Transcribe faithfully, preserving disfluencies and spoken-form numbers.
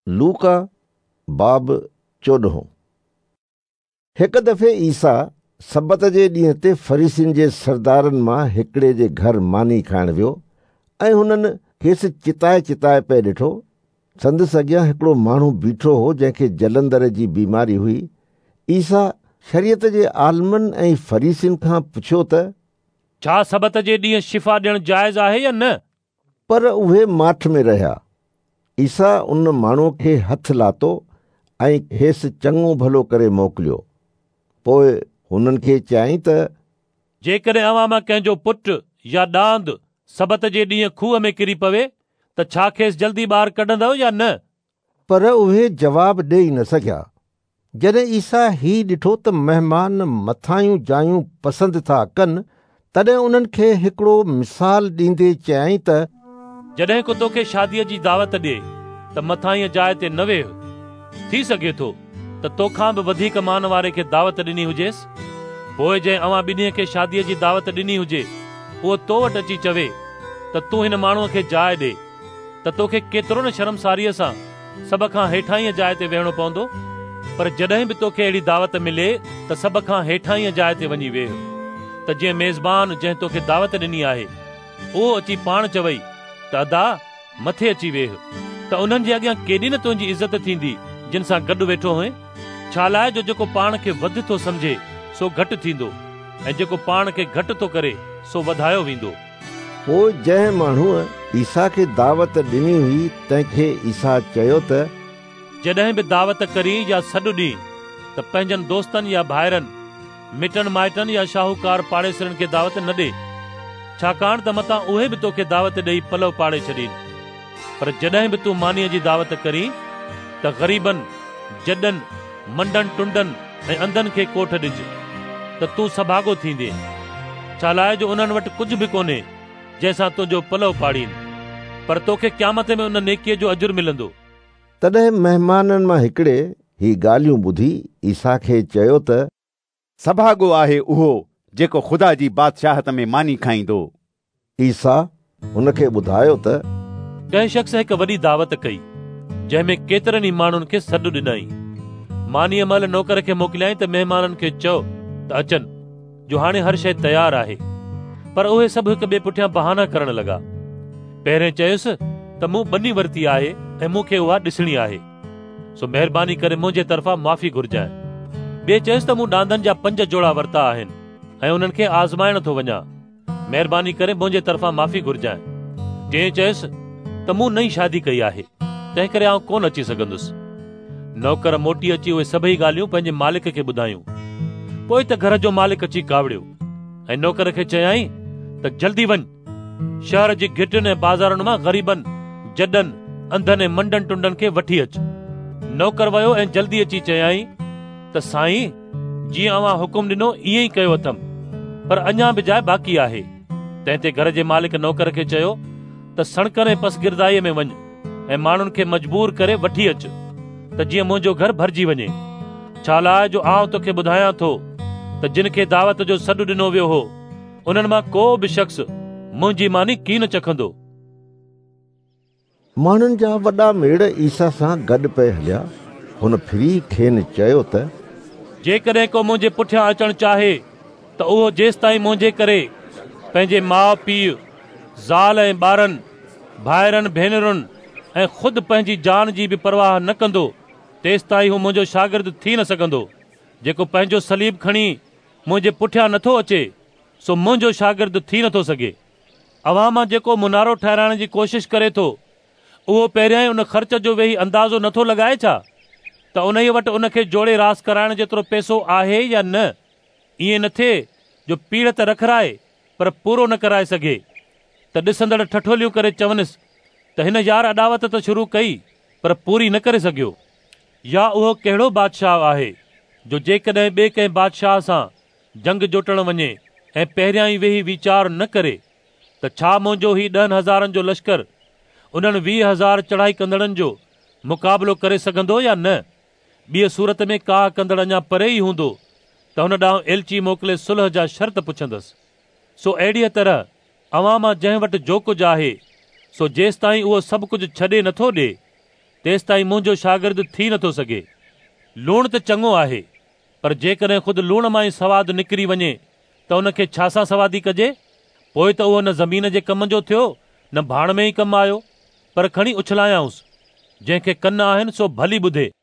लूका बाब चोॾहों। हिकु दफ़े ईसा सबत जे ॾींहं ते फरीसियुनि जे सरदारनि मां हिकिड़े जे घर मानी खाइण वियो ऐं हुननि खेसि चिताए चिताए पिए ॾिठो। संदसि अॻियां हिकिड़ो माण्हू बीठो हो जंहिंखे जलंदर जी बीमारी हुई। ईसा शरीयत जे आलमनि ऐं फरीसियुनि खां पुछियो त छा सबत जे ॾींहुं शिफ़ा ॾियणु जाइज़ आहे या न? पर उहे माठ में रहिया। ईसा उन माण्हूअ खे हथु लातो ऐं खेसि चङो भलो करे मोकिलियो। पोइ हुननि खे चयाईं त जेकॾहिं अव्हां मां कंहिंजो पुटु या ॾांद सबत जे ॾींहुं खूह में किरी पवे त छा खेसि जल्दी ॿाहिरि कढंदव या न? पर उहे जवाबु ॾेई न सघिया। जॾहिं ईसा ही ॾिठो त महिमान मथायूं जायूं पसंदि था कनि, तॾहिं उन्हनि खे हिकिड़ो मिसाल ॾींदे चयाईं त जॾहिं को तोखे शादीअ जी दावत ॾिए त मथाईअ जाइ ते न वेह। थी सघे थो त तोखां बि वधीक मान वारे खे दावत ॾिनी हुजेसि। पोइ जंहिं अव्हां ॿिन्हीअ खे शादीअ जी दावत ॾिनी हुजे उहो तो वटि अची चवे त तूं हिन माण्हूअ खे जाइ ॾे, त तोखे केतिरो न शर्मसारीअ सां सभ खां हेठाईअ जाइ ते वेहणो पवंदो। पर जॾहिं बि तोखे अहिड़ी दावत मिले त सभ खां हेठाईअ जाइ ते वञी वेह, त जीअं मेज़बान जंहिं तोखे दावत ॾिनी आहे उहो अची पाण चवई त अदा मथे अची वेह, त उन्हनि जे अॻियां केॾी न तुंहिंजी इज़त थींदी जिन सां गॾु वेठो हुए। छा लाइ जो जेको पाण खे वधि थो सम्झे सो घटि थींदो ऐं जेको पाण खे घटि थो करे सो वधायो वेंदो। पोइ जंहिं माण्हूअ ईसा खे दावत ॾिनी हुई तंहिंखे ईसा चयो त जॾहिं बि दावत करी या सॾु ॾी त पंहिंजनि दोस्तनि या भाइरनि, मिटनि माइटनि या शाहूकार पाड़ेसरनि खे दावत न ॾे, छाकाणि त मतां उहे बि तोखे दावत ॾेई पलव पाड़े छॾीनि। पर जॾहिं बि तूं मानीअ जी दावत करी त ग़रीबनि, जॾनि, मंडनि टुंडनि ऐं अंधनि खे कोठ ॾिज, त तूं सभागो थींदे। छा लाइ जो उन्हनि वटि कुझु बि कोन्हे जंहिंसां तुंहिंजो पलव पाड़ीनि, पर तोखे क़यामत में उन नेकीअ जो अजुर मिलंदो। तॾहिं महिमाननि मां हिकिड़े ही ॻाल्हियूं ॿुधी ईसा खे चयो त सभागो आहे उहो जेको ख़ुदा जी बादशाहत में मानी खाईंदो। ईसा हुनखे ॿुधायो त कंहिं शख़्स हिकु वॾी दावत कई जंहिंमें केतिरनि ई माण्हुनि खे सॾु ॾिनई। मानीअ महिल नौकर खे मोकिलियाईं त महिमाननि खे चओ त अचनि, जो हाणे हर शइ तयारु आहे। पर उहे सभु हिक ॿिए पुठियां बहाना करण लॻा। पहिरें चयुसि त मूं ॿनी वरिती आहे ऐं मूंखे उहा ॾिसणी आहे, सो महिरबानी करे मुंहिंजे तरफ़ां माफ़ी घुरजांइ। ॿिए चयुसि त मूं ॾांदनि जा पंज जोड़ा वरिता आहिनि ऐं उन्हनि खे आज़माइण थो वञा, महिरबानी करे मुंहिंजे तरफ़ां माफ़ी घुरजांइ। टिएं चयुसि त मूं नई शादी कई आहे, तंहिं करे आउं कोन अची सघंदुसि। नौकर मोटी अची उहे सभई ॻाल्हियूं पंहिंजे मालिक खे ॿुधायूं। पोइ त घर जो मालिक अची कावड़ियो ऐं नौकर खे चयाईं त जल्दी वञ, शहर जी घिटियुनि ऐं बाज़ारुनि मां ग़रीबनि, जॾनि, अंधनि ऐं मंडनि टुंडनि खे वठी अच। नौकर वियो ऐं जल्दी अची चयाईं त साईं, जीअं अव्हां हुकुम ॾिनो ईअं ई कयो अथमि, पर अञा बि जाइ बाक़ी आहे। तंहिं ते घर जे मालिक नौकर खे चयो त सड़कनि ऐं पसगिरदाईअ में वञ ऐं माण्हुनि खे मजबूर करे वठी अच, त जीअं मुंहिंजो घर भरिजी वञे। छा लाइ जो आउं तोखे ॿुधायां थो त जिन खे दावत जो सॾु ॾिनो वियो हो उन्हनि मां को बि शख़्स मुंहिंजी मानी की न चखंदो। माण्हुनि जा वॾा मेड़ ईसा सां गॾु पिए हलिया। हुन फिरी खेनि चयो त जेकॾहिं को मुंहिंजे पुठियां अचणु चाहे त उहो जेसि ताईं मुंहिंजे करे पंहिंजे माउ पीउ, ज़ाल ऐं ॿारनि, भाइरनि भेनरुनि ऐं ख़ुदि पंहिंजी जान जी बि परवाह न कंदो, तेसि ताईं हू मुंहिंजो शागिर्द थी न सघंदो। जेको पंहिंजो सलीब खणी मुंहिंजे पुठियां नथो अचे सो मुंहिंजो शागिर्द थी नथो सघे। अव्हां मां जेको मुनारो ठहिराइण जी कोशिश करे थो उहो पहिरियां ई उन ख़र्च जो वेही अंदाज़ो नथो लॻाए छा त उन वटि उन खे जोड़े रास कराइण जेतिरो पैसो आहे या न। ईअं न थिए जो पीड़ त रखराए पर पूरो न कराए सघे, त ॾिसंदड़ ठठोलियूं करे चवनिसि त हिन यार अॾावत त शुरू कई पर पूरी न करे सघियो। या उहो कहिड़ो बादशाह आहे जो जेकॾहिं ॿिए कंहिं बादशाह सां जंग जोटण वञे ऐं पहिरियां ई वेही वीचार न करे त छा मुंहिंजो ही ॾहनि हज़ारनि जो लश्कर उन्हनि वीह हज़ार चढ़ाई कंदड़नि जो मुक़ाबिलो करे सघंदो या न। ॿिए सूरत में का कंदड़ अञा परे ई हूंदो त हुन ॾांहुं एलची मोकिले सुलह जा शर्त पुछंदसि। सो अहिड़ीअ तरह अव्हां मां जंहिं वटि जो कुझु आहे सो जेसि ताईं उहो सभु कुझु छॾे नथो ॾे तेसि ताईं मुंहिंजो शागिर्द थी नथो सघे। लूण त चङो आहे, पर जेकॾहिं ख़ुदि लूण मां ई सवादु निकिरी वञे त उन खे छा सां सवादी कजे? पोइ त उहो न ज़मीन जे कम जो थियो, न भाण में ई कमु आयो। पर खणी उछलायांसि, जंहिंखे कन आहिनि सो भली ॿुधे।